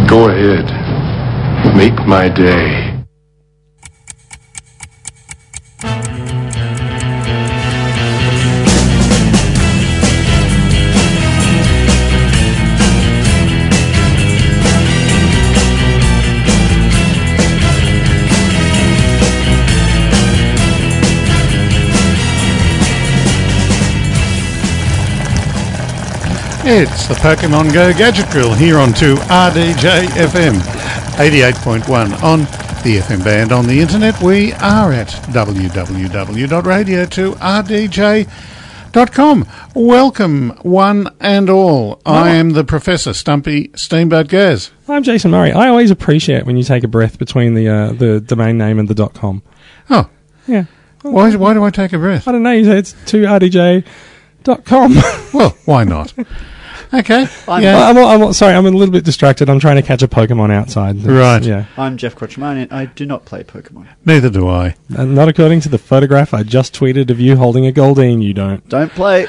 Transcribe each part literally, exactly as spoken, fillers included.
Go ahead. Make my day. It's the Pokemon Go Gadget Drill here on to R D J F M eighty-eight point one on the F M band. On the internet we are at w w w dot radio two r d j dot com. Welcome one and all. Oh. I am the Professor Stumpy Steamboat Gaz. I'm Jason Murray. I always appreciate when you take a breath between the uh, the domain name and the .com. Oh. Yeah. Why, why do I take a breath? I don't know. You say it's to r d j dot com. Well, why not? Okay. I'm, yeah. I'm, I'm, I'm sorry, I'm a little bit distracted. I'm trying to catch a Pokemon outside. That's, right. Yeah. I'm Jeff Crotchman. I do not play Pokemon. Neither do I. And not according to the photograph I just tweeted of you holding a Goldeen. You don't. Don't play.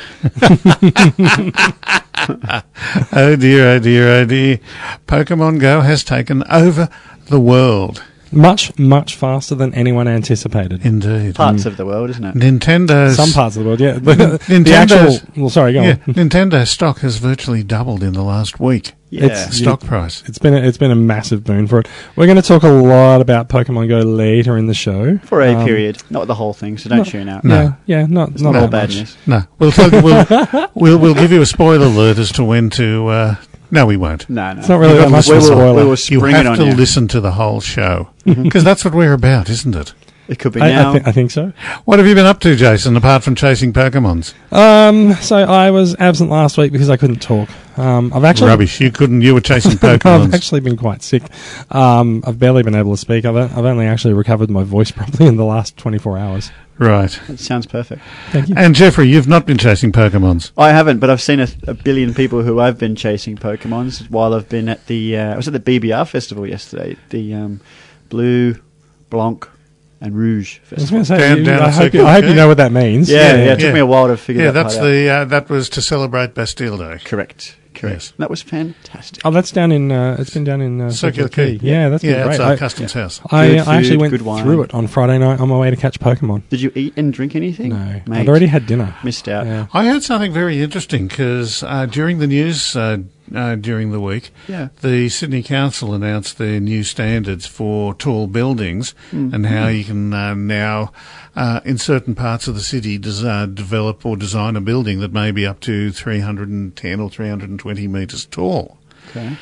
Oh dear, oh dear, oh dear. Pokemon Go has taken over the world. Much, much faster than anyone anticipated. Indeed. Parts mm. of the world, isn't it? Nintendo's... Some parts of the world, yeah. But Nintendo's... The actual... Well, sorry, go yeah, on. Nintendo's stock has virtually doubled in the last week. Yeah. It's stock yeah, price. It's been, a, it's been a massive boon for it. We're going to talk a lot about Pokemon Go later in the show. For a um, period. Not the whole thing, so don't not, tune out. No. Yeah, yeah not, it's not all all bad much. news. No. We'll, tell you, we'll, we'll, we'll give you a spoiler alert as to when to... Uh, no, we won't. No, no. It's not really that much we of a will, spoiler. we will You spring have it on to you. listen to the whole show. Because that's what we're about, isn't it? It could be I, now. I, th- I think so. What have you been up to, Jason, apart from chasing Pokemons? Um, so I was absent last week because I couldn't talk. Um, I've actually Rubbish. You couldn't. You were chasing Pokemons. I've actually been quite sick. Um, I've barely been able to speak. I've I've only actually recovered my voice properly in the last twenty-four hours. Right. That sounds perfect. Thank you. And Jeffrey, you've not been chasing Pokemons. I haven't, but I've seen a, a billion people who have been chasing Pokemons while I've been at the... Uh, I was at the B B R festival yesterday. The um, Blue, Blanc and Rouge I was festival. going to say, Down- you, down I, the hope you, I hope you circuit. know what that means. Yeah, yeah, it took yeah. me a while to figure Yeah, that that's part out. the uh, that was to celebrate Bastille Day. Correct. Correct. Yes. That was fantastic. Oh, that's down in. Uh, it's been down in uh, Circular Circular Quay. Yeah, that's been Yeah, great. outside I, Customs House. I, Good I actually food, went good wine. through it on Friday night on my way to catch Pokemon. Did you eat and drink anything? No, Mate, I'd already had dinner. missed out. Yeah. I heard something very interesting because uh, during the news uh, uh, during the week, Yeah. the Sydney Council announced their new standards for tall buildings Mm. and how you can uh, now, uh, in certain parts of the city, des- uh, develop or design a building that may be up to three hundred ten or three hundred twenty metres tall. Okay.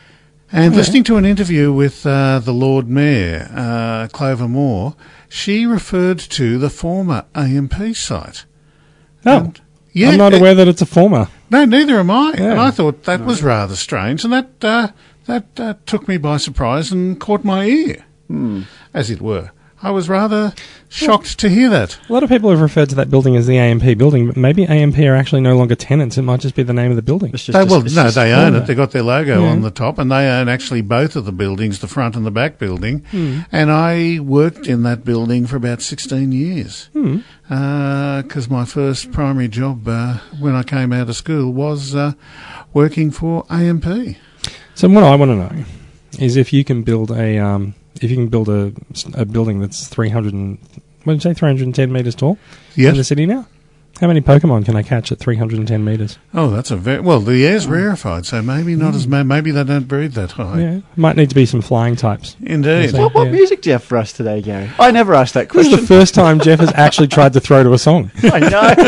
And Okay. listening to an interview with uh, the Lord Mayor, uh, Clover Moore, she referred to the former A M P site. Oh, And, yeah, I'm not it- aware that it's a former. No, neither am I. Yeah. And I thought that was rather strange, and that uh, that uh, took me by surprise and caught my ear, Hmm. as it were. I was rather shocked to hear that. A lot of people have referred to that building as the A M P building, but maybe A M P are actually no longer tenants. It might just be the name of the building. It's just They, a- well, it's no, just- they own oh, it. They got their logo yeah. on the top, and they own actually both of the buildings, the front and the back building. Hmm. And I worked in that building for about sixteen years. Hmm. Because my first primary job uh, when I came out of school was uh, working for A M P. So what I want to know is if you can build a um, if you can build a, a building that's three hundred and what did you say three hundred ten meters tall Yes. in the city now. How many Pokemon can I catch at three hundred ten meters? Oh, that's a very well. The air's rarefied, so maybe not as ma- maybe they don't breathe that high. Yeah, might need to be some flying types. Indeed. So- What, what Yeah. music do you have for us today, Gary? I never asked that This is question. the first time Jeff has actually tried to throw to a song. I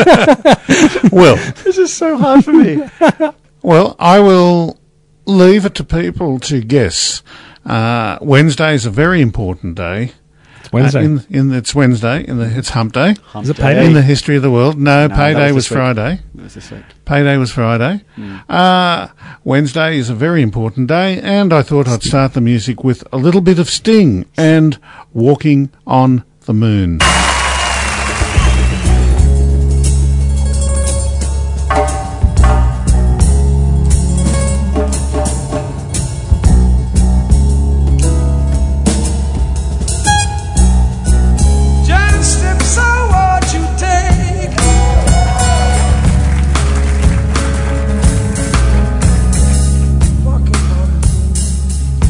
know. Well, This is so hard for me. well, I will leave it to people to guess. Uh, Wednesday is a very important day. It's Wednesday. Uh, in, in it's Wednesday. In the it's Hump Day Hump Is it day. payday? in the history of the world. No, No, payday that was was, this week. Friday. That was this week. Payday was Friday. Mm. Uh, Wednesday is a very important day, and I thought I'd start the music with a little bit of Sting and Walking on the Moon. Just steps are what you take. Walking on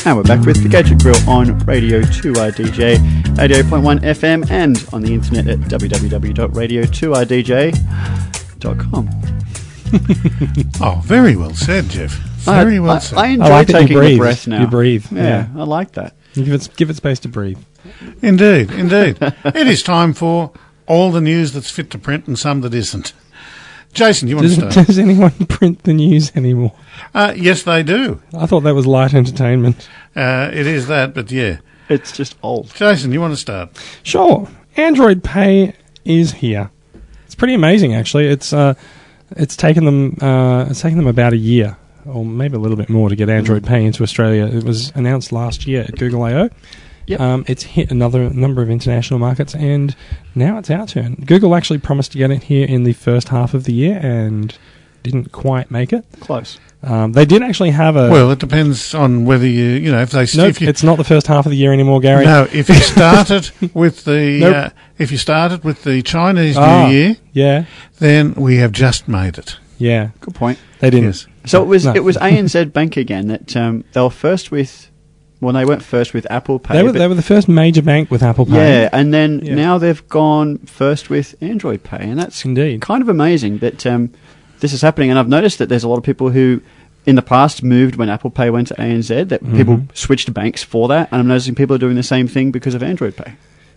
And we're back with the Gadget Grill on Radio two R D J, eighty-eight point one F M, and on the internet at w w w dot radio two r d j dot com. Oh, very well said, Jeff. Very I, well I, said. I enjoy I like that you taking a breathe. breath now. You breathe. Yeah, Yeah. I like that. You give it give it space to breathe. Indeed, indeed. It is time for all the news that's fit to print and some that isn't. Jason, you want Does, to start? does anyone print the news anymore? Uh, yes, they do. I thought that was light entertainment. Uh, it is that, but yeah. It's just old. Jason, you want to start? Sure. Android Pay is here. It's pretty amazing, actually. It's uh, it's taken them uh, it's taken them about a year, or maybe a little bit more, to get Android Pay into Australia. It was announced last year at Google I O. Yep. Um, it's hit another number of international markets, and now it's our turn. Google actually promised to get it here in the first half of the year, and didn't quite make it. Close. Um, they did actually have a... Well, it depends on whether you, you know, if they... Nope, if you, it's not the first half of the year anymore, Gary. No, if you started with the... Nope. Uh, if you started with the Chinese Ah, New Year, Yeah, then we have just made it. yeah. Good point. They didn't. Yes. So it was No. it was A N Z Bank again that um, they were first with. Well, they weren't first with Apple Pay. They were, but- they were the first major bank with Apple Pay. yeah, and then Yeah. now they've gone first with Android Pay, and that's Indeed. kind of amazing that um, this is happening. And I've noticed that there's a lot of people who, in the past, moved when Apple Pay went to A N Z. That people Mhm. switched banks for that, and I'm noticing people are doing the same thing because of Android Pay.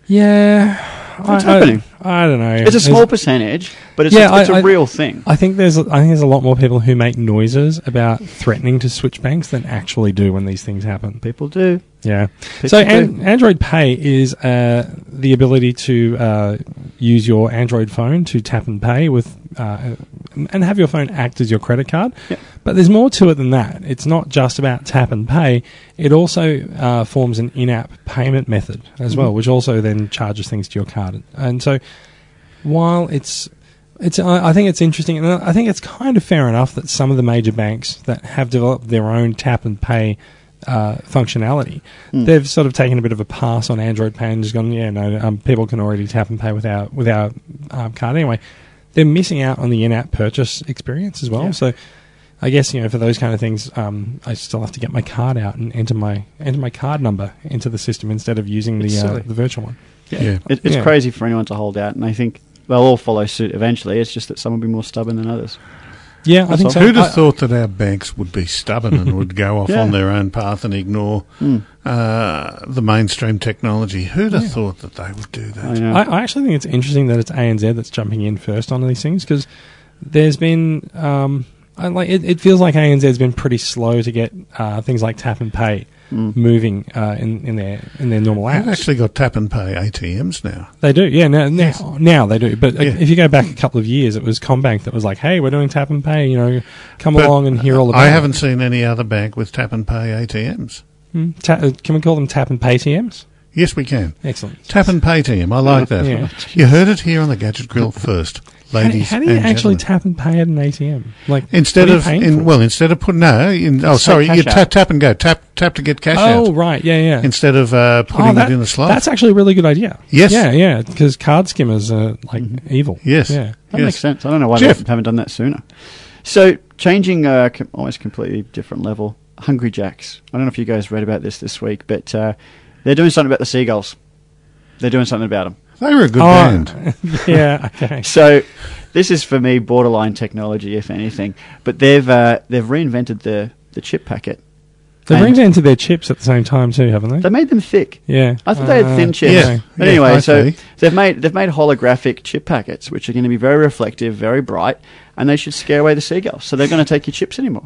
Yeah. What's I, happening? I, I don't know. It's a There's- small percentage, but it's Yeah, a, it's I- a I- real thing. I think there's a, I think there's a lot more people who make noises about threatening to switch banks than actually do when these things happen. People do. Yeah. People So do. an, Android Pay is uh, the ability to uh, use your Android phone to tap and pay with, uh, and have your phone act as your credit card. Yep. But there's more to it than that. It's not just about tap and pay. It also uh, forms an in-app payment method as well, which also then charges things to your card. And so, while it's It's. I I think it's interesting, and I think it's kind of fair enough that some of the major banks that have developed their own tap and pay uh, functionality, Mm. they've sort of taken a bit of a pass on Android Pay and just gone, yeah, no, um, people can already tap and pay with our with our um, card anyway. They're missing out on the in-app purchase experience as well. Yeah. So, I guess, you know, for those kind of things, um, I still have to get my card out and enter my enter my card number into the system instead of using It's the uh, silly. the virtual one. Yeah. It, it's Yeah. crazy for anyone to hold out, and I think they'll all follow suit eventually. It's just that some will be more stubborn than others. Yeah, I That's think all. so. Who'd have I- thought that our banks would be stubborn and would go off Yeah. on their own path and ignore Mm. uh, the mainstream technology? Who'd have Yeah. thought that they would do that? I know. I, I actually think it's interesting that it's A N Z that's jumping in first on these things, because there's been um, I like it, it feels like A N Z's been pretty slow to get uh, things like tap and pay Mm. moving uh, in in their in their normal They've apps. actually got tap and pay A T Ms now. They do, yeah. Now, now, now they do. But uh, Yeah. if you go back a couple of years, it was Combank that was like, "Hey, we're doing tap and pay. You know, come But along and hear all about." I it." haven't seen any other bank with tap and pay A T Ms. Hmm. Ta- uh, can we call them tap and pay T Ms? Yes, we can. Excellent. Tap and pay T M. I like that. Yeah. You heard it here on the Gadget Grill first, How do, ladies how do you and actually gentlemen. tap and pay at an A T M? Like Instead what are you of paying in, for? well, instead of put no, in, oh Take sorry, cash you out. tap tap and go tap tap to get cash oh out right, yeah, yeah. instead of uh, putting Oh, that- it in the slot. That's actually a really good idea. Yes. Yeah, yeah, because card skimmers are like Mhm. evil. Yes. Yeah. That Yes. makes sense. I don't know why Jeff. they haven't done that sooner. So, changing uh, com- almost completely different level. Hungry Jacks. I don't know if you guys read about this this week, but uh, they're doing something about the seagulls. They're doing something about them. They were a good Oh, band. yeah, okay. So, this is for me borderline technology, if anything. But they've uh, they've reinvented the the chip packet. They've And reinvented their chips at the same time too, haven't they? They made them thick. Yeah. I thought they had Uh, thin chips. Yeah. But Yeah, anyway, I so see. they've made they've made holographic chip packets, which are going to be very reflective, very bright, and they should scare away the seagulls. So they're going to take your chips anymore.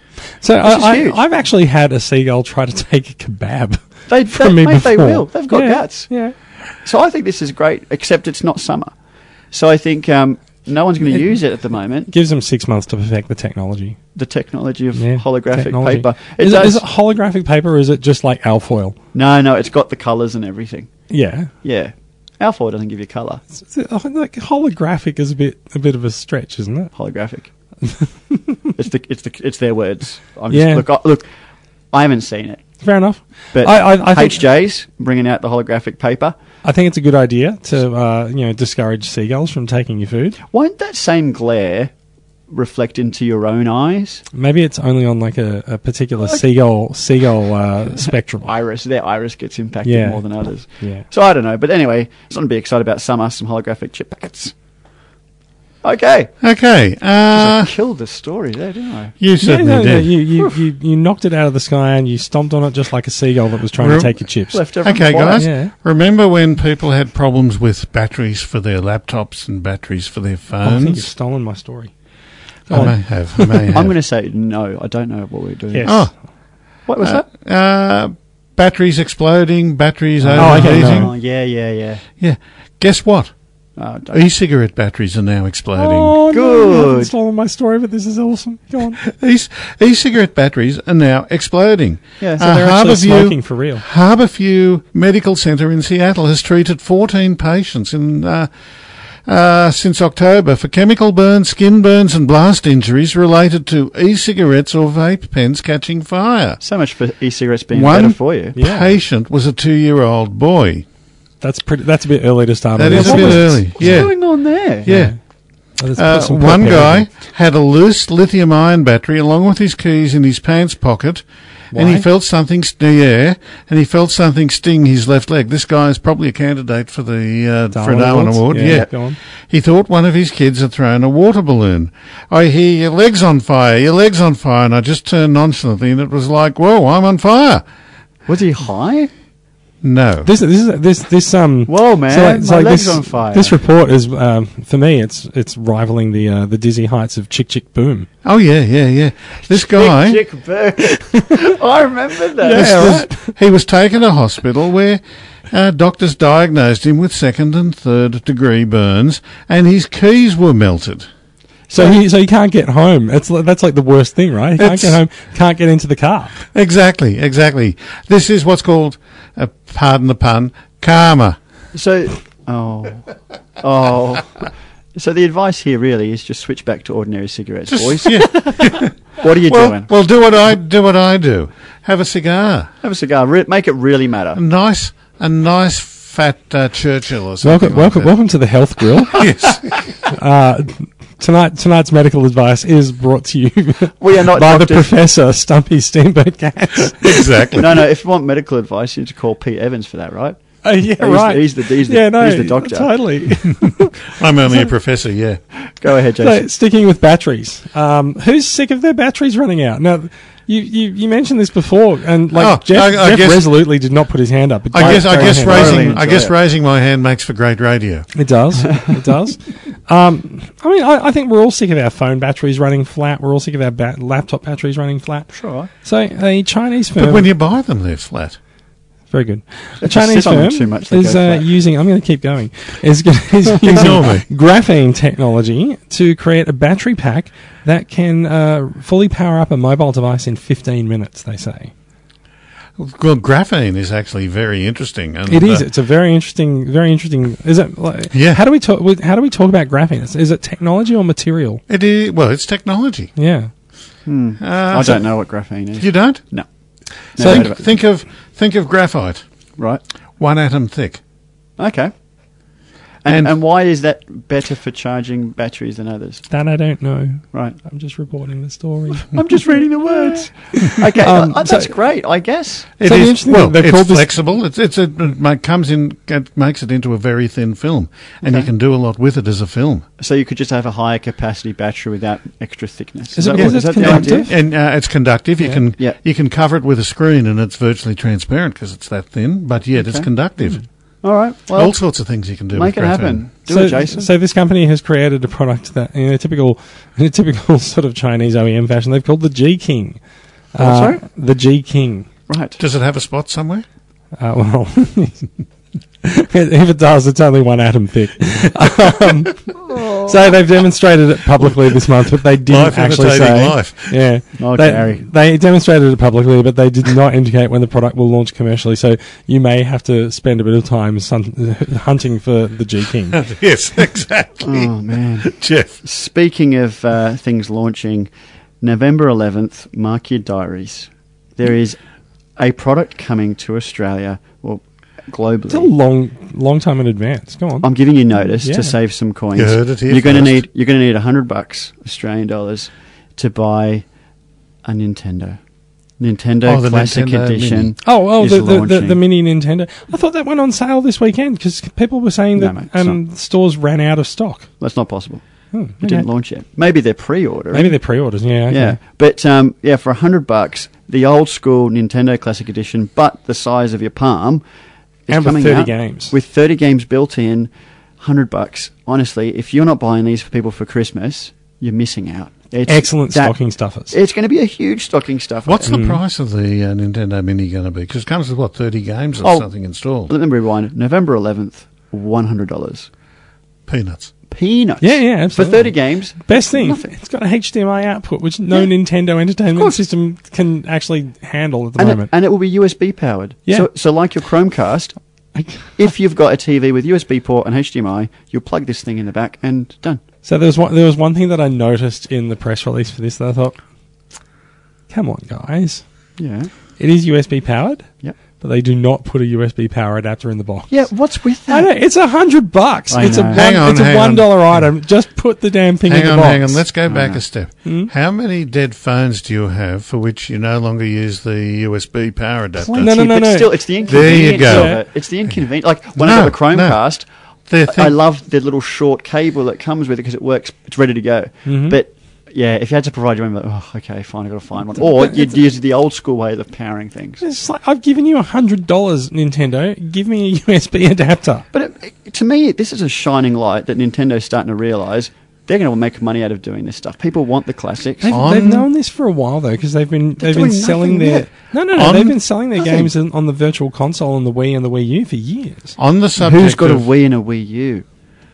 So This is I, huge. I, I've actually had a seagull try to take a kebab They, from they, me mate, before. they will. They've got yeah, guts. Yeah. So I think this is great, except it's not summer. So I think um, no one's going to It- use it at the moment. Gives them six months to perfect the technology. The technology of Yeah, holographic technology. paper. It Is it, does, is it holographic paper or is it just like alfoil? no, no, it's got the colours and everything. Yeah. Yeah. Alfoil doesn't give you colour. It's- it's- uh, like holographic is a bit a bit of a stretch, isn't it? Holographic. it's the it's the it's their words. I'm Yeah. just, look, I, look, I haven't seen it, Fair enough. but I, I, I think H J's bringing out the holographic paper. I think it's a good idea to uh, you know discourage seagulls from taking your food. Won't that same glare reflect into your own eyes. Maybe it's only on like a, a particular seagull seagull uh, spectrum. Iris, their iris gets impacted Yeah. more than others. Yeah. So I don't know. But anyway, something to be excited about. Summer, some holographic chip packets. Okay. Okay. Uh, I killed the story there, didn't I? you No, certainly no, no, did. you, you, you, you knocked it out of the sky and you stomped on it just like a seagull that was trying Rem- to take your chips. Left everyone Okay, quiet. guys. Yeah. Remember when people had problems with batteries for their laptops and batteries for their Oh, I think you've phones? stolen my story. Go I on. may have. I may have. I'm going to say no. I don't know what we're doing. Yes. Oh, What was uh, that? uh, batteries exploding, batteries Oh, okay, overheating. no. Oh, yeah, yeah, yeah. Yeah. Guess what? Oh, don't- E-cigarette batteries are now exploding. Oh, no, you Good. haven't stolen my story, but this is awesome. Go on. E- E-cigarette batteries are now exploding. Yeah, so Uh, They're actually Harborview- smoking for real. Harborview Medical Centre in Seattle has treated fourteen patients in uh, uh, since October for chemical burns, skin burns and blast injuries related to e-cigarettes or vape pens catching fire. So much for e-cigarettes being One better for you. Yeah. patient was a two-year-old boy. That's pretty. That's a bit early to start. That on is this. a bit What's- early. What's Yeah. going on there? Yeah. Let's put Uh, some one pepper guy in. had a loose lithium-ion battery along with his keys in his pants pocket, and he Why? felt something st- yeah, and he felt something sting his left leg. This guy is probably a candidate for the uh, for a Darwin Awards? Award. Yeah, Yeah. go on. He thought one of his kids had thrown a water balloon. I hear your leg's on fire, your leg's on fire, and I just turned nonchalantly, and it was like, whoa, I'm on fire. Was he high? No. This this is this this um. Whoa, man, so like- my so like leg's this, on fire. This report is um, for me. It's it's rivaling the uh, the dizzy heights of Chick Chick Boom. Oh yeah, yeah, yeah. This guy. Chick, chick, bird. I remember that. This- this- he was taken to hospital where uh, doctors diagnosed him with second and third degree burns, and his keys were melted. So he so he can't get home. It's li- that's like the worst thing, right? He can't It's- get home. Can't get into the car. Exactly, exactly. This is what's called, uh, pardon the pun, karma. So, oh, oh. So the advice here really is just switch back to ordinary cigarettes, Just- boys. yeah. What are you Well, doing? well, do what I do. What I do. Have a cigar. Have a cigar. Re- make it really matter. A nice, a nice fat uh, Churchill or something. Welcome like welcome that. welcome to the Health Grill. Yes. uh, tonight tonight's medical advice is brought to you We are not by the doctors. Professor Stumpy Steamboat Cats. Exactly. No, no. If you want medical advice, you need to call Pete Evans for that, right? Oh yeah, He's the- right. he's the- he's the- yeah, no, he's the doctor. Totally. I'm only a professor. Yeah. Go ahead, So, Jason. sticking with batteries, um, who's sick of their batteries running out? Now, you, you, you mentioned this before, and like Oh, Jeff, I- I Jeff guess- resolutely did not put his hand up. But I Diane- guess. I Diane guess hand Thoroughly raising. I enjoy guess it. raising my hand makes for great radio. It does. It does. Um, I mean, I, I think we're all sick of our phone batteries running flat. We're all sick of our bat- laptop batteries running flat. Sure. So, a Chinese firm. But when you buy them, they're flat. Very good. A If you Chinese sit on them firm too much, they is go uh, flat. using. I'm going to keep going. Is, g- is using Ignore me. graphene technology to create a battery pack that can uh, fully power up a mobile device in fifteen minutes. They say Well, graphene is actually very interesting. And, it is. uh, It's a very interesting. Very interesting. Is it? Like, Yeah. How do we talk? How do we talk about graphene? Is, is it technology or material? it is. Well, it's technology. Yeah. Hmm. Uh, I so- don't know what graphene is. You don't? No. So No, think, no, think of think of graphite, right. one atom thick. Okay. And, And- and why is that better for charging batteries than others? That I don't know. Right. I'm just reporting the story. I'm just reading the words. Okay, Um, uh, so- that's great, I guess. It So the is interesting well. thing, they've It's called this- flexible. It's it's a, it ma- comes in. It makes it into a very thin film, and you Okay. can do a lot with it as a film. So you could just have a higher capacity battery without extra thickness. Is it- that, is what- it that the conductive? idea? And uh, it's conductive. You Yeah. can Yeah. you can cover it with a screen, and it's virtually transparent because it's that thin. But yet it's Okay. conductive. All right. Well, All sorts of things you can do. make with it graphene. happen. Do so, it, Jason. so this company has created a product that, in a typical, in a typical sort of Chinese O E M fashion, they've called the G King. Oh, sorry? The G King. right. Does it have a spot somewhere? Uh, well, if it does, it's only one atom thick. Um, so they've demonstrated it publicly this month, but they didn't Life actually imitating say. life. Yeah, Oh, they, Gary. they demonstrated it publicly, but they did not indicate when the product will launch commercially. So you may have to spend a bit of time sun- hunting for the G King. Yes, exactly. Oh, man. Jeff. Speaking of uh, things launching, November eleventh, mark your diaries. There is a product coming to Australia, well, globally. It's a long, long time in advance. Go on. I'm giving you notice Yeah. to save some coins. You heard it here You're going to first. need you're going to need a hundred bucks Australian dollars to buy a Nintendo. Nintendo Oh, the Classic Nintendo Edition. Mini. Oh, oh, is the, the, the, launching. the mini Nintendo. I thought that went on sale this weekend because people were saying No, that mate, it's um, stores ran out of stock. That's not possible. Hmm, It okay. didn't launch yet. Maybe they're pre-ordering. Maybe they're pre-orders. Yeah, okay. Yeah, but um, yeah, for a hundred bucks, the old school Nintendo Classic Edition, but the size of your palm, is And with coming thirty out games. with thirty games built in. Hundred bucks. Honestly, if you're not buying these for people for Christmas, you're missing out. It's Excellent that- stocking stuffers. It's going to be a huge stocking stuffer. What's the price of the uh, Nintendo Mini going to be? Because it comes with, what, thirty games or Oh. something installed? Let me rewind. November eleventh, one hundred dollars. Peanuts. Peanuts. Yeah, yeah, For absolutely. thirty games. Best thing, Nothing. it's got a H D M I output, which no Yeah. Nintendo Entertainment course. System can actually handle at the And it, moment. and it will be U S B powered. Yeah. So, so like your Chromecast, I- if you've got a T V with U S B port and H D M I, you'll plug this thing in the back and done. So there was one, there was one thing that I noticed in the press release for this that I thought, come on, guys, Yeah. it is U S B powered, Yep. but they do not put a U S B power adapter in the box. Yeah, what's with I that? know, it's a hundred bucks. I It's a know. one, Hang on, it's a hang one on. dollar item. Just put the damn thing Hang in the on, box. hang on. Let's go back know. a step. Hmm? How many dead phones do you have for which you no longer use the U S B power adapter? No, no, no, but no. still, it's the There you inconvenience go. of it. It's the inconvenience. Like, when No, I got the Chromecast, They're I, I think- love the little short cable that comes with it because it works. It's ready to go. Mhm. But yeah, if you had to provide your own, like, oh, okay, fine, I've got to find one. Or you'd use the old school way of powering things. It's like, I've given you a hundred dollars, Nintendo. Give me a U S B adapter. But it, it, to me, this is a shining light that Nintendo's starting to realise they're going to make money out of doing this stuff. People want the classics. They've, On- they've known this for a while though, because they've been They're they've been doing selling nothing their yet. no no no On- they've been selling their Nothing. games in, on the Virtual Console and the Wii and the Wii U for years. On the subject Who's got a of, Wii and a Wii U?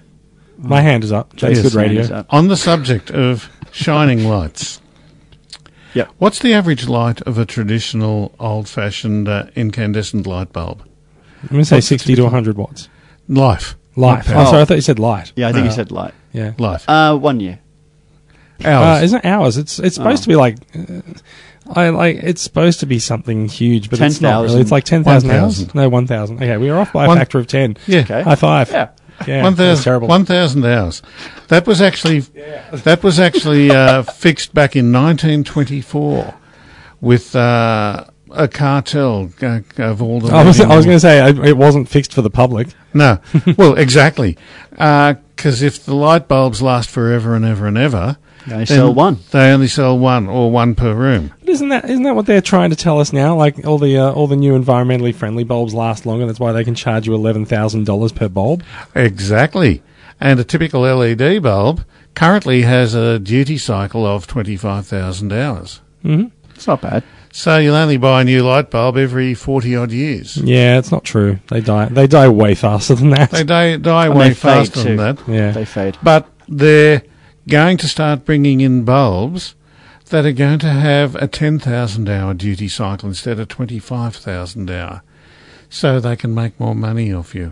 My hand is up. That's Yes. good Hand is radio. up. on the subject of shining lights, Yep. what's the average light of a traditional old-fashioned uh, incandescent light bulb? I'm going to say What's the sixty to one hundred watts. Life. Life. Not Oh, power. sorry, I thought you said light. Yeah, I think No. you said light. Yeah. Life. Uh, one year. Hours. Uh, isn't it hours? It's it's supposed Oh. to be like, uh, I like it's supposed to be something huge, but it's not really. ten thousand. It's like ten thousand hours. one thousand. No, one thousand. Okay, we were off by a One- factor of ten. yeah. Okay. High five. Yeah. Yeah, One that's thousand, terrible. one thousand hours. That was actually that was actually uh, fixed back in nineteen twenty-four with uh, a cartel uh, of all the. I was living- I was going to say uh, it wasn't fixed for the public. No, well, exactly, because if the light bulbs last forever and ever and ever, They only then sell one. They only sell one or one per room. But isn't that isn't that what they're trying to tell us now? Like all the uh, all the new environmentally friendly bulbs last longer. That's why they can charge you eleven thousand dollars per bulb. Exactly, and a typical L E D bulb currently has a duty cycle of twenty-five thousand hours. Mm-hmm. It's not bad. So you'll only buy a new light bulb every forty odd years. Yeah, it's not true. They die. They die way faster than that. They die, die And way they fade faster too. than that. yeah. They fade. But they're going to start bringing in bulbs that are going to have a ten thousand hour duty cycle instead of twenty-five thousand hour, so they can make more money off you.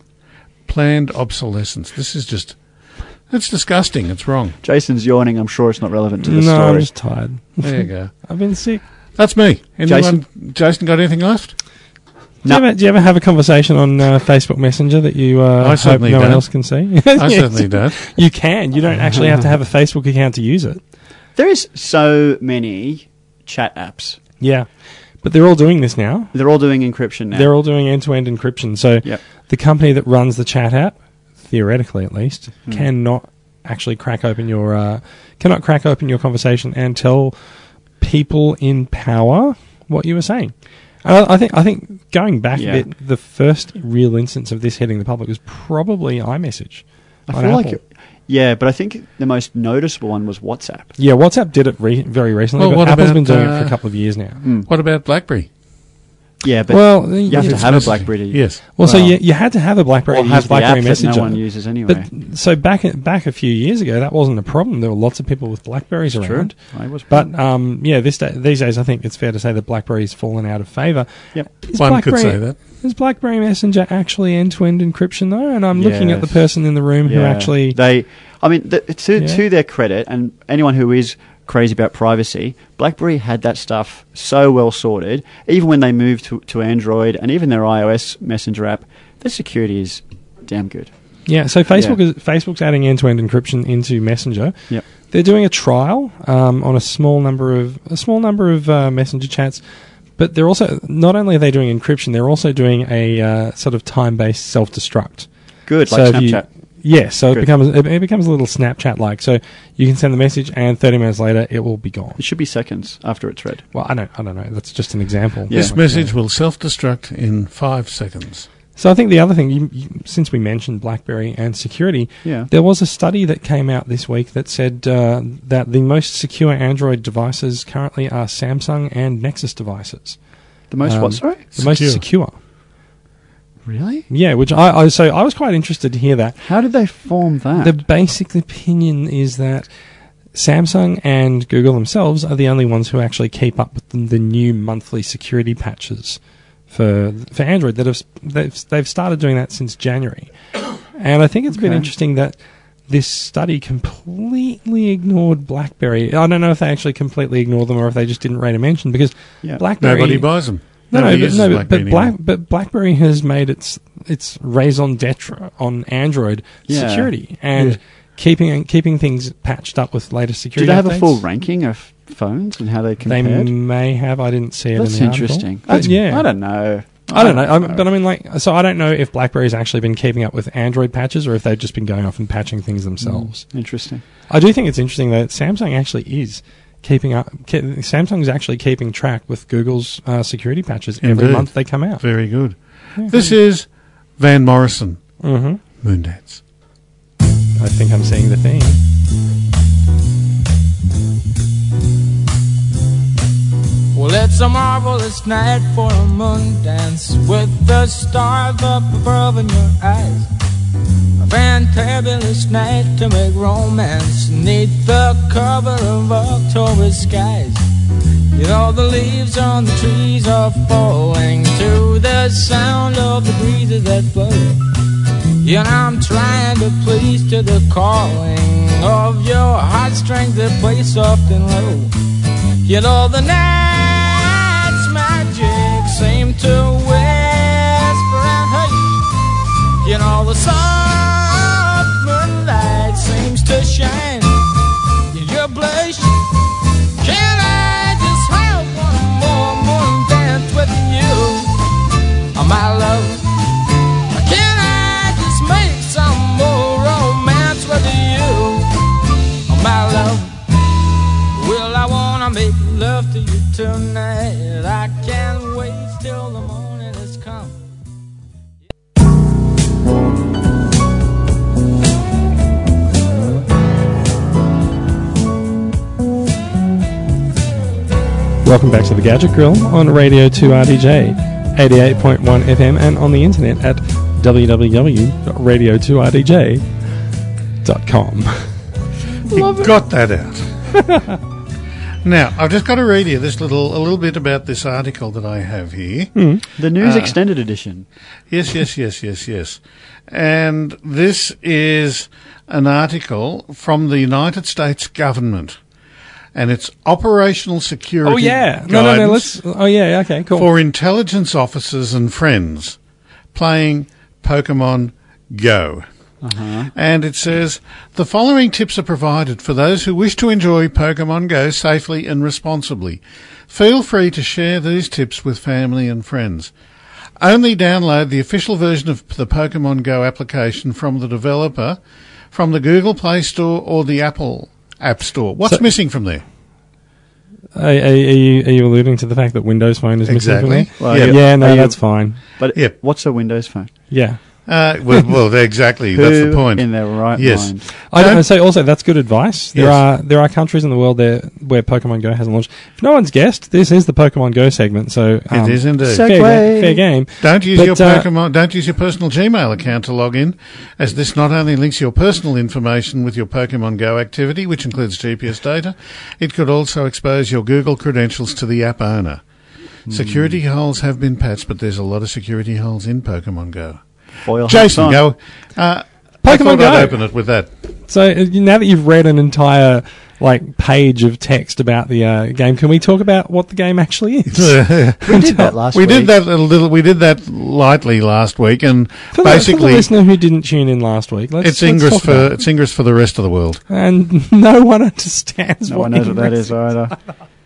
Planned obsolescence. This is just, it's disgusting. It's wrong. Jason's yawning. I'm sure it's not relevant to the no, I'm story. just tired. There you go. I've been sick. That's me. Anyone, Jason, got anything left? Do, you ever, do you ever have a conversation on uh, Facebook Messenger that you uh, I hope certainly no one don't. else can see? I Yes. certainly don't. You can. You don't actually have to have a Facebook account to use it. There is so many chat apps. Yeah. But they're all doing this now. They're all doing encryption now. They're all doing end-to-end encryption. So Yep. the company that runs the chat app, theoretically at least, Hmm. cannot actually crack open your uh, cannot crack open your conversation and tell people in power what you were saying. And I, I think I think going back Yeah. a bit, the first real instance of this hitting the public was probably iMessage. I on feel like, Apple. it- yeah, but I think the most noticeable one was WhatsApp. Yeah, WhatsApp did it re- very recently, Well, but what Apple's about, been doing it uh, for a couple of years now. Hmm. What about BlackBerry? Yeah, but well, you have yeah. to have a Messaging. BlackBerry. Yes. Well, so Well, you, you had to have a BlackBerry Or to have use the BlackBerry app that Messenger. no one uses anyway. But so back back a few years ago, that wasn't a problem. There were lots of people with Blackberries It's around. true. I was But um, yeah, this day, these days, I think it's fair to say that BlackBerry's fallen out of favour. Yep. Is One could BlackBerry- say that. Is BlackBerry Messenger actually end-to-end encryption though? And I'm looking at the Yes. person in the room who Yeah. actually. they. I mean, the, to Yeah. to their credit, and anyone who is crazy about privacy. BlackBerry had that stuff so well sorted. Even when they moved to, to Android and even their iOS Messenger app, their security is damn good. Yeah, so Facebook Yeah. is Facebook's adding end-to-end encryption into Messenger. Yep. They're doing a trial um, on a small number of a small number of uh, Messenger chats, but they're also not only are they doing encryption, they're also doing a uh, sort of time-based self-destruct. Good, So like if you- Snapchat. Yeah, so it Good. becomes it, it becomes a little Snapchat-like. So you can send the message, and thirty minutes later, it will be gone. It should be seconds after it's read. Well, I don't, I don't know. That's just an example. Yeah. This Like, message yeah. will self-destruct in five seconds. So I think the other thing, you, you, since we mentioned BlackBerry and security, Yeah. there was a study that came out this week that said uh, that the most secure Android devices currently are Samsung and Nexus devices. The most Um, what, sorry? The most Secure. secure. Really? Yeah, which I, I so I was quite interested to hear that. How did they form that? The basic opinion is that Samsung and Google themselves are the only ones who actually keep up with the, the new monthly security patches for for Android that have they've, they've started doing that since January. And I think it's been Okay. interesting that this study completely ignored BlackBerry. I don't know if they actually completely ignored them or if they just didn't rate a mention because Yeah. BlackBerry Nobody buys them. no, Nobody no, but, uses no, but, BlackBerry but, Black, anymore. but BlackBerry has made its its raison d'etre on Android Yeah. security and Yeah. keeping keeping things patched up with latest Do security. they have updates. a full ranking of phones and how they They compared? may have. I didn't see it. That's in the article. interesting. But That's, yeah, I don't know. I don't know. I mean, but I mean, like, so I don't know if BlackBerry's actually been keeping up with Android patches or if they've just been going off and patching things themselves. Interesting. I do think it's interesting that Samsung actually is keeping up. Ke- Samsung's actually keeping track with Google's uh, security patches every Indeed. month they come out. Very good. This is Van Morrison, Mm-hmm. Moondance. I think I'm seeing the theme. Well, it's a marvelous night for a moon dance with the stars up above in your eyes. A fantabulous night to make romance neath the cover of October skies. You know the leaves on the trees are falling to the sound of the breezes that blow. You know I'm trying to please to the calling of your heartstrings that play soft and low. You know the night's magic seem to whisper and hush. You know the soft moonlight seems to shine in your blush. Can I just have one more moon dance with you, oh, my love? Can I just make some more romance with you, oh, my love? Well, I wanna make love to you tonight. I can't wait till the morning has come. Welcome back to the Gadget Grill on Radio two R D J, eighty-eight point one F M, and on the internet at w w w dot radio two r d j dot com. You got that out. Now, I've just got to read you this little a little bit about this article that I have here. The news Uh, extended edition. Yes, yes, yes, yes, yes. And this is an article from the United States government, and it's operational security. Oh yeah, no, no, no. guidance Let's. Oh yeah, okay, cool. for intelligence officers and friends playing Pokemon Go. Uh-huh. And it says, the following tips are provided for those who wish to enjoy Pokemon Go safely and responsibly. Feel free to share these tips with family and friends. Only download the official version of the Pokemon Go application from the developer, from the Google Play Store or the Apple App Store. What's So- missing from there? Are, are, are, you, are you alluding to the fact that Windows Phone is Exactly. missing from Well, there? Yeah. Yeah, Are no, you- that's fine. But Yep. what's a Windows phone? Yeah. Uh, well, well, exactly. That's the Who point. in their right Yes. mind? I Don't- don't say also that's good advice. There Yes. are there are countries in the world there where Pokemon Go hasn't launched. If no one's guessed, this is the Pokemon Go segment, so um, It is indeed. So- fair, Segway. ga- fair game. Don't use But, your uh, Pokemon. Don't use your personal Gmail account to log in, as this not only links your personal information with your Pokemon Go activity, which includes G P S data, it could also expose your Google credentials to the app owner. Security holes have been patched, but there's a lot of security holes in Pokemon Go. Foil hats Jason, on. go. Uh, I Pokemon thought Go. I'd open it with that. So uh, now that you've read an entire like page of text about the uh, game, can we talk about what the game actually is? We did that last we week. did that a little. We did that lightly last week, and For the, for basically, the listener who didn't tune in last week, let's, it's let's Ingress talk for about it. it's Ingress for the rest of the world. And no one understands No what one knows what that Ingress is either.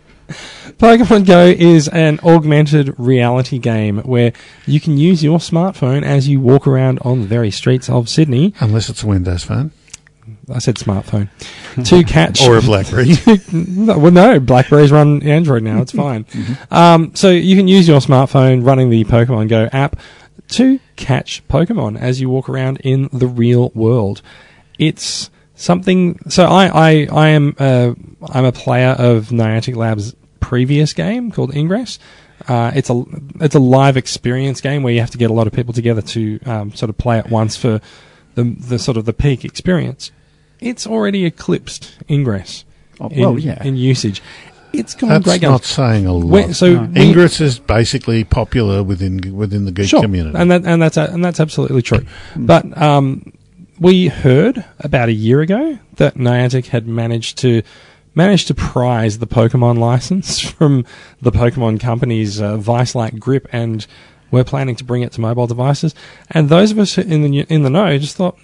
Pokemon Go is an augmented reality game where you can use your smartphone as you walk around on the very streets of Sydney. Unless it's a Windows phone I said smartphone. To catch... or a BlackBerry. No, well, no, BlackBerries run Android now. It's fine. um, so you can use your smartphone running the Pokemon Go app to catch Pokemon as you walk around in the real world. It's something... So I, I, I am uh, I'm a player of Niantic Labs' previous game called Ingress. Uh, it's a it's a live experience game where you have to get a lot of people together to um, sort of play at once for the the sort of the peak experience. It's already eclipsed Ingress Oh, in, well, yeah. in usage. It's got That's great games. not saying a lot. When- so No. we- Ingress is basically popular within within the geek sure, community. and that and that's a, and that's absolutely true. But um, we heard about a year ago that Niantic had managed to managed to prize the Pokemon license from the Pokemon company's uh, Vice-like grip, and we're planning to bring it to mobile devices. And those of us in the in the know just thought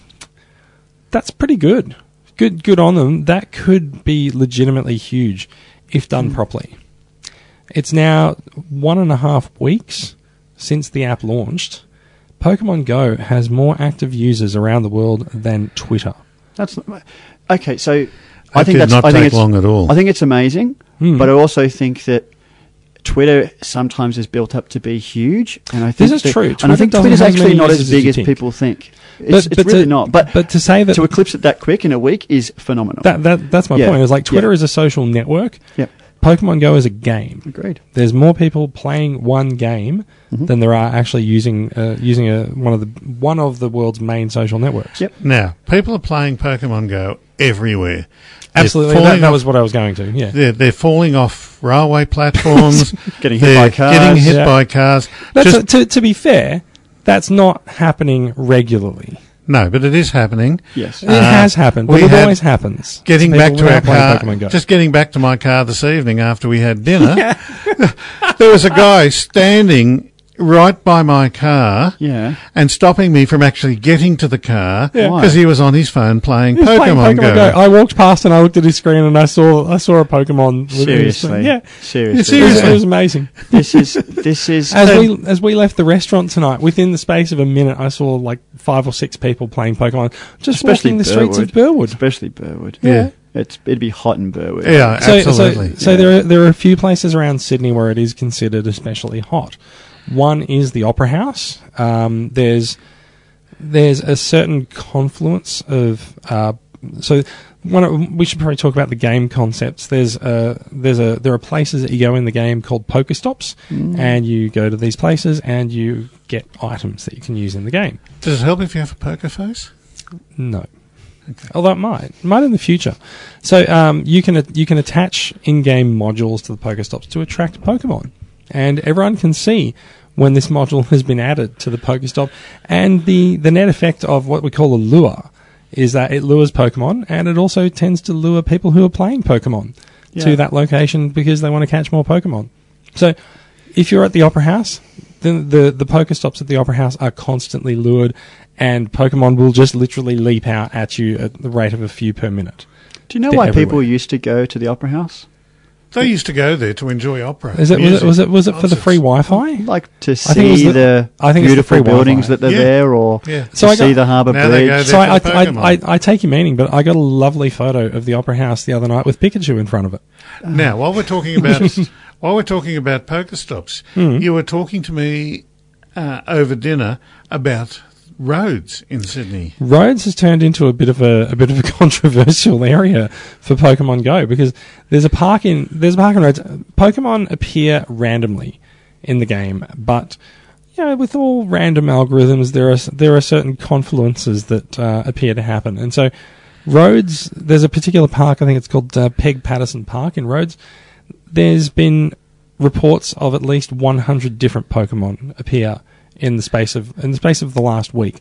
that's pretty good. Good, good on them. That could be legitimately huge if done properly. It's now one and a half weeks since the app launched. Pokemon Go has more active users around the world than Twitter. That's not, okay. So That I think did that's not I think take it's, long at all. I think it's amazing, Hmm. but I also think that Twitter sometimes is built up to be huge, and I think This is that- true. And I Twitter think doesn't Twitter's have as actually many not as users as big you as think. people think. It's, it's to, really not. But but to say that to eclipse it that quick in a week is phenomenal. that, that that's my Yeah. point. It's like Twitter Yeah. is a social network. Yep. Pokemon Go is a game. Agreed. There's more people playing one game Mhm. than there are actually using uh, using a, one of the one of the world's main social networks. Yep. Now, people are playing Pokemon Go everywhere. Absolutely, They're that, falling that off- was what I was going to. Yeah, They're, they're falling off railway platforms. Getting hit they're by cars. Getting hit Yeah. by cars. that's Just, a, to to be fair, that's not happening regularly. no, but it is happening. Yes. It has happened, but we it had- always happens. Getting People back to our without playing car, Pokemon Go. just getting back to my car this evening after we had dinner, there was a guy standing right by my car Yeah. and stopping me from actually getting to the car Yeah. because he was on his phone playing He was Pokemon, playing Go. I walked past and I looked at his screen and I saw I saw a Pokemon. with his- Seriously. yeah, Seriously. it was, Seriously. it was amazing. This is this is As we as we left the restaurant tonight, within the space of a minute, I saw like five or six people playing Pokemon, just especially walking the streets of Burwood. especially Burwood. Yeah. It's it'd be hot in Burwood. Yeah, So, absolutely. so, so Yeah. there are, there are a few places around Sydney where it is considered especially hot. One is the Opera House. Um, there's there's a certain confluence of uh, so one of, we should probably talk about the game concepts. There's a, there's a there are places that you go in the game called Pokestops, Mm. and you go to these places and you get items that you can use in the game. Does it help if you have a poker face? No. Although it might, it might in the future. So um, you can you can attach in-game modules to the Pokestops to attract Pokemon, and everyone can see when this module has been added to the Pokestop. And the the net effect of what we call a lure is that it lures Pokemon, and it also tends to lure people who are playing Pokemon Yeah. to that location because they want to catch more Pokemon. So if you're at the Opera House, then the the Pokestops at the Opera House are constantly lured, and Pokemon will just literally leap out at you at the rate of a few per minute. Do you know They're why everywhere. people used to go to the Opera House? They used to go there to enjoy opera. Is it was, it music, was it was it for the concerts. free Wi-Fi? Like to think it was see the- the, I think it's the beautiful free buildings Wi-Fi. that are Yeah. there, or Yeah. to So I see got- the harbour Now they go bridge. there. So I, for I, Pokemon. I, I take your meaning, but I got a lovely photo of the Opera House the other night with Pikachu in front of it. Now, while we're talking about while we're talking about Pokestops, Hmm. you were talking to me uh, over dinner about roads in Sydney. Rhodes has turned into a bit of a, a bit of a controversial area for Pokemon Go because there's a park in there's a park in Rhodes. Pokemon appear randomly in the game, but you know, with all random algorithms, there are there are certain confluences that uh, appear to happen, and so Rhodes. There's a particular park, I think it's called uh, Peg Patterson Park in Rhodes. There's been reports of at least one hundred different Pokemon appear in the space of in the space of the last week.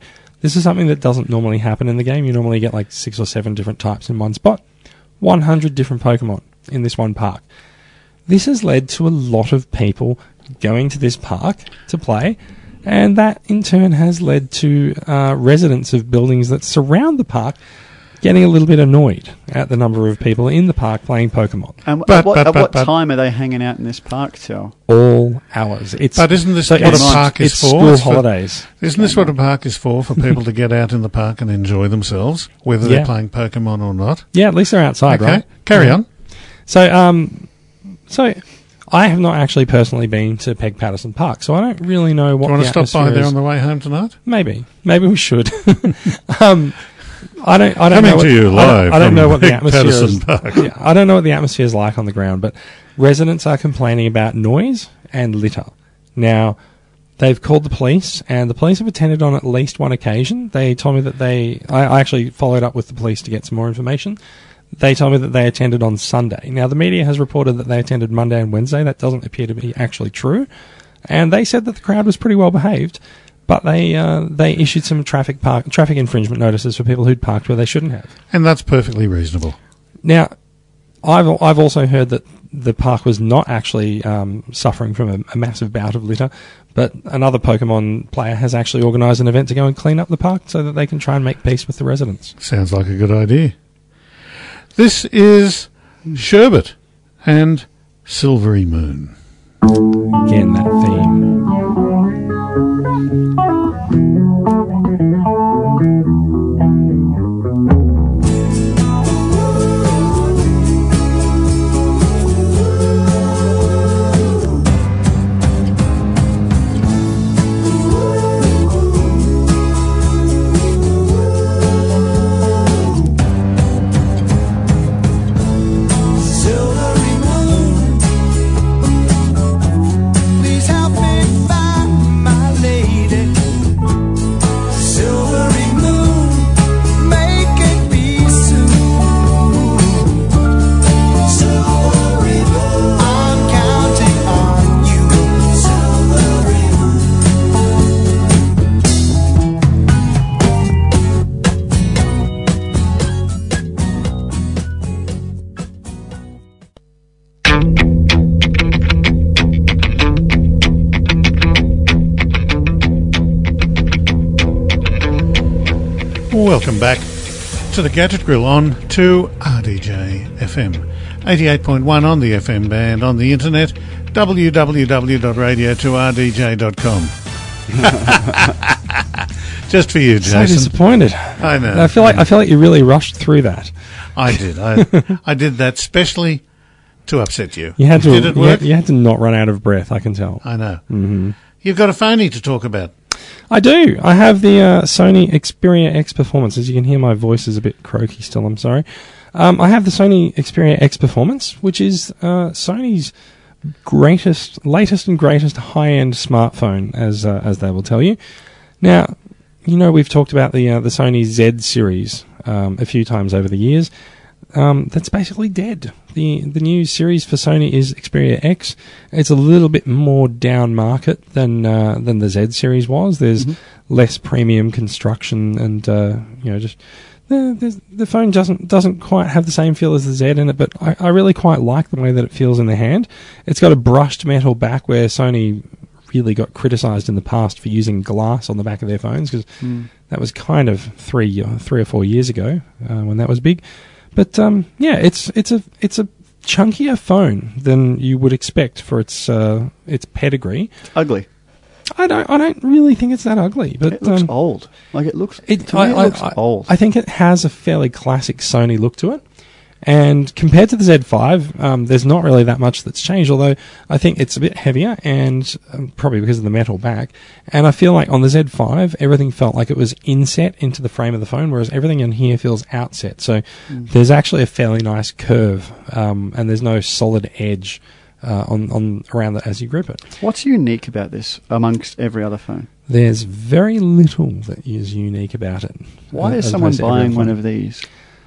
This is something that doesn't normally happen in the game. You normally get like six or seven different types in one spot. one hundred different Pokemon in this one park. This has led to a lot of people going to this park to play, and that in turn has led to uh, residents of buildings that surround the park getting a little bit annoyed at the number of people in the park playing Pokemon. Um, But- at what, but- at but- what but- time are they hanging out in this park till? All hours. It's But isn't this so what a it's- park is it's for? School It's for- holidays. Isn't this what a park is for? For people to get out in the park and enjoy themselves, whether Yeah. they're playing Pokemon or not? Yeah, at least they're outside, Okay, right? carry Yeah. on. So, um, so I have not actually personally been to Peg Patterson Park, so I don't really know what Do you want the to stop by atmosphere there is. on the way home tonight? Maybe, maybe we should. um, I don't. I don't Coming know what, to you I live don't, I don't from know what the Peg atmosphere Patterson is. Park. Yeah, I don't know what the atmosphere is like on the ground, but residents are complaining about noise and litter. Now, they've called the police, and the police have attended on at least one occasion. They told me that they. I, I actually followed up with the police to get some more information. They told me that they attended on Sunday. Now, the media has reported that they attended Monday and Wednesday. That doesn't appear to be actually true. And they said that the crowd was pretty well behaved, but they uh, they issued some traffic park traffic infringement notices for people who'd parked where they shouldn't have. And that's perfectly reasonable. Now, I've I've also heard that the park was not actually um, suffering from a, a massive bout of litter, but another Pokemon player has actually organised an event to go and clean up the park so that they can try and make peace with the residents. Sounds like a good idea. This is Sherbet and Silvery Moon. Again, that theme. Silvery moon, please help me find my lady. Silvery moon, make it be soon. Silvery moon, I'm counting on you. Silvery moon. Welcome back to the Gadget Grill on to R D J F M. eighty-eight point one on the F M band, on the internet, w w w dot radio two r d j dot com. Just for you, So Jason. disappointed. I know. I feel like I feel like you really rushed through that. I did. I, I did that specially to upset you. You had to. Did it you, work? had, you had to not run out of breath. I can tell. I know. Mm-hmm. You've got a phony to talk about. I do. I have the uh, Sony Xperia X Performance. As you can hear, my voice is a bit croaky still. I'm sorry. Um, I have the Sony Xperia X Performance, which is uh, Sony's greatest, latest and greatest high-end smartphone, as uh, as they will tell you. Now, you know we've talked about the uh, the Sony Z series um, a few times over the years. Um, that's basically dead. The the new series for Sony is Xperia X. It's a little bit more down market than uh, than the Z series was. There's less premium construction, and uh, you know just the, the the phone doesn't doesn't quite have the same feel as the Z in it. But I, I really quite like the way that it feels in the hand. It's got a brushed metal back, where Sony really got criticised in the past for using glass on the back of their phones, because Mm. that was kind of three uh, three or four years ago uh, when that was big. But um, yeah, it's it's a it's a chunkier phone than you would expect for its uh, its pedigree. Ugly. I don't I don't really think it's that ugly, but It looks um, old. Like it looks. it, to me, I, it I- looks I- old. I think it has a fairly classic Sony look to it. And compared to the Z five, um, there's not really that much that's changed, although I think it's a bit heavier, and um, probably because of the metal back. And I feel like on the Z five, everything felt like it was inset into the frame of the phone, whereas everything in here feels outset. So there's actually a fairly nice curve, um, and there's no solid edge uh, on, on around it as you grip it. What's unique about this amongst every other phone? There's very little that is unique about it. Why uh, is as someone opposed to every buying other one phone. of these?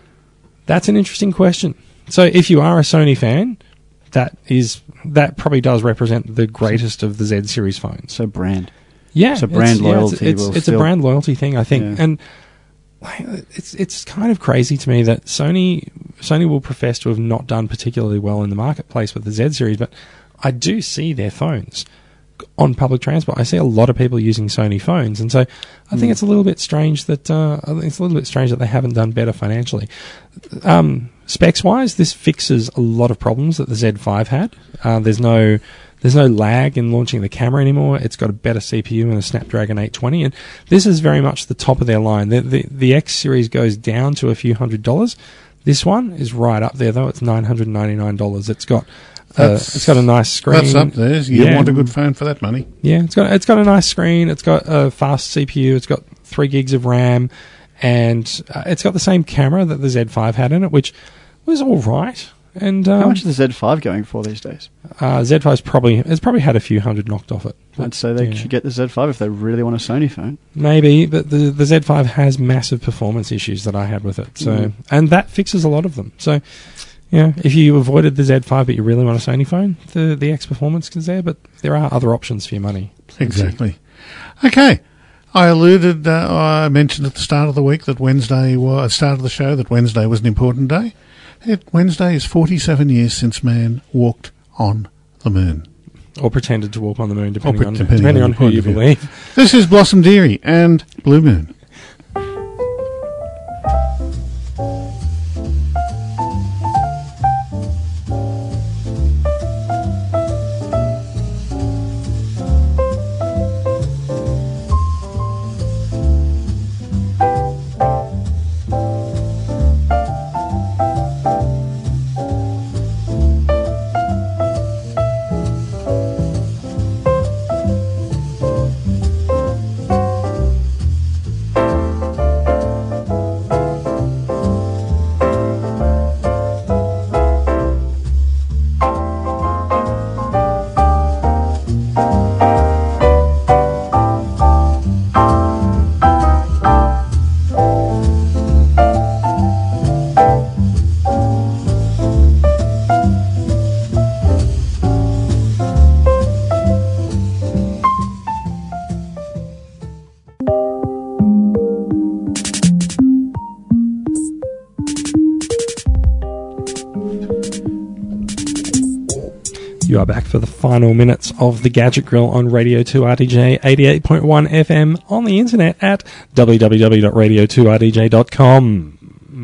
That's an interesting question. So if you are a Sony fan, that is that probably does represent the greatest of the Z series phones. So brand. Yeah, So brand yeah, loyalty It's, will it's, it's a still- brand loyalty thing, I think, Yeah. and like, it's it's kind of crazy to me that Sony Sony will profess to have not done particularly well in the marketplace with the Z series, but I do see their phones on public transport. I see a lot of people using Sony phones, and so I think Mm. it's a little bit strange that uh, I think it's a little bit strange that they haven't done better financially. Um, specs wise, this fixes a lot of problems that the Z five had. Uh, there's no There's no lag in launching the camera anymore. It's got a better C P U and a Snapdragon eight twenty, and this is very much the top of their line. The, the, the X series goes down to a few hundred dollars. This one is right up there, though. It's nine hundred ninety-nine dollars. It's got uh, That's- it's got a nice screen. That's up there. You Yeah. want a good phone for that money. Yeah, it's got it's got a nice screen. It's got a fast C P U. It's got three gigs of RAM, and uh, it's got the same camera that the Z five had in it, which was all right. And um, How much is the Z five going for these days? uh, Z five's probably it's probably had a few hundred knocked off it. I'd say they Yeah. should get the Z five if they really want a Sony phone. Maybe, but the the Z five has massive performance issues that I had with it. So, Mm. and that fixes a lot of them. So, yeah, if you avoided the Z five but you really want a Sony phone, the the X performance is there. But there are other options for your money. Exactly. Okay. I alluded, uh, I mentioned at the start of the week that Wednesday was, start of the show, that Wednesday was an important day. It, Wednesday is forty-seven years since man walked on the moon. Or pretended to walk on the moon, depending pre- on depending depending, on on, your who point you of view. believe. This is Blossom Dearie and Blue Moon. You are back for the final minutes of the Gadget Grill on Radio two R D J eighty-eight point one F M on the internet at w w w dot radio two r d j dot com.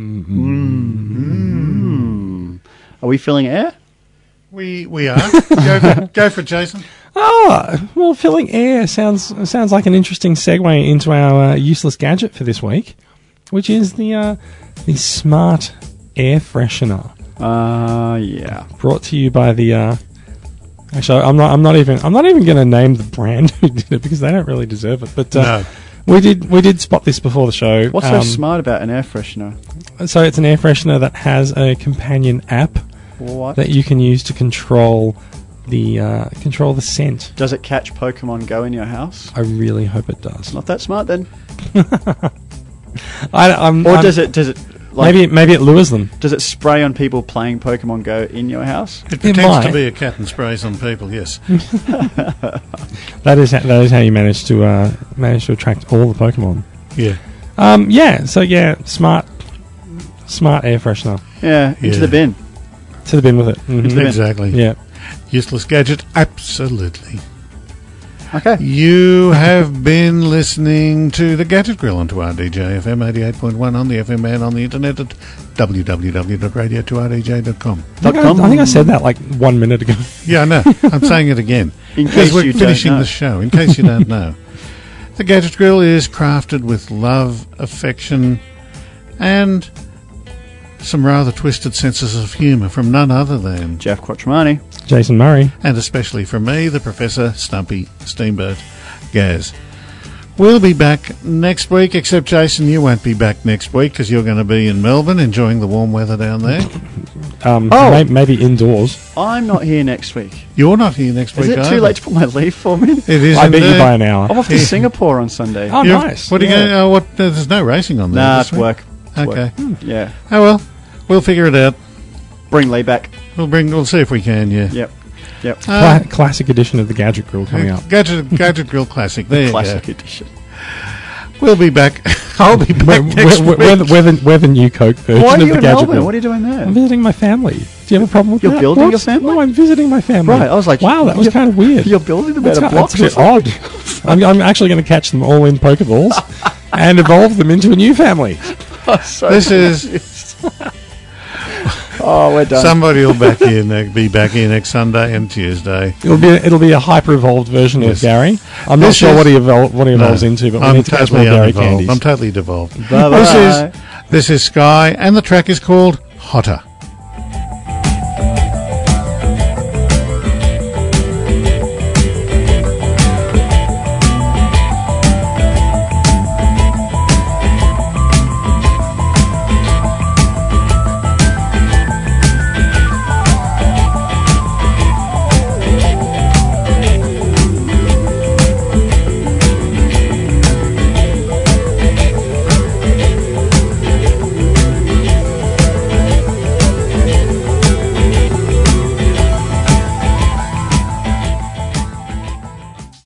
Are we filling air? We we are. go, for, go for it, Jason. Ah, well, filling air sounds sounds like an interesting segue into our uh, useless gadget for this week, which is the uh, the smart air freshener, Uh, yeah. brought to you by the. Uh, actually, I'm not. I'm not even. I'm not even going to name the brand who did it because they don't really deserve it. But uh, No. we did. We did spot this before the show. What's so Um, smart about an air freshener? So it's an air freshener that has a companion app What? that you can use to control the uh, control the scent. Does it catch Pokemon Go in your house? I really hope it does. Not that smart then. I, I'm, Or I'm- does it? Does it? Like, maybe maybe it lures them. Does it spray on people playing Pokemon Go in your house? It pretends might. to be a cat and sprays on people, yes. That is how, that is how you manage to uh, manage to attract all the Pokemon. Yeah. Um, yeah. So yeah, smart smart air freshener. Yeah, into Yeah. the bin. To the bin with it. Mhm. the bin. Exactly. Yeah. Useless gadget, absolutely. Okay. You have been listening to the Gadget Grill on two R D J F M eighty-eight point one on the F M band on the internet at w w w dot radio two r d j dot com. I think I, I think I said that like one minute ago. Yeah, I know. I'm saying it again. In Because case we're you don't finishing know. the show, in case you don't know. The Gadget Grill is crafted with love, affection, and some rather twisted senses of humour from none other than, Jeff Quattromani. Jason Murray. and especially from me, the Professor Stumpy Steamboat Gaz. We'll be back next week, except Jason, you won't be back next week because you're going to be in Melbourne enjoying the warm weather down there. Um, Oh. may, maybe indoors. I'm not here next week. You're not here next Is week it either. too late to put my leave for me? It is I bet indeed. you by an hour. I'm off to Singapore on Sunday. Oh, You're- nice. What are you Yeah. going? Uh, what? Uh, there's no racing on there. Nah, this it's week? work. It's Okay. work. Yeah. Oh well, we'll figure it out. Bring Lee back. We'll bring. We'll see if we can. Yeah. Yep. Yep. Uh, Cla- classic edition of the Gadget Grill coming up. Gadget, Gadget Grill Classic. There you Classic go. edition. We'll be back. I'll be back We're, next we're, week. we're, the, we're, the, we're the new Coke version Why are of you the in Gadget Melbourne? Grill. What are you doing there? I'm visiting my family. Do you have a problem with You're that? building your What? family? No, I'm visiting my family. Right, I was like, wow, that was you're- kind of weird. You're building them That's out of kind- blocks. that's a bit odd. I'm, I'm actually going to catch them all in Pokeballs and evolve them into a new family. So This is oh, we're done. somebody will back here ne- be back here next Sunday and Tuesday. It'll be a, it'll be a hyper evolved version Yes. of Gary. I'm not This sure is- what he evol- what he evolves No, into, but we I'm need to catch more totally Gary unevolved. candies. I'm totally devolved. Bye-bye. This is this is Sky, and the track is called Hotter.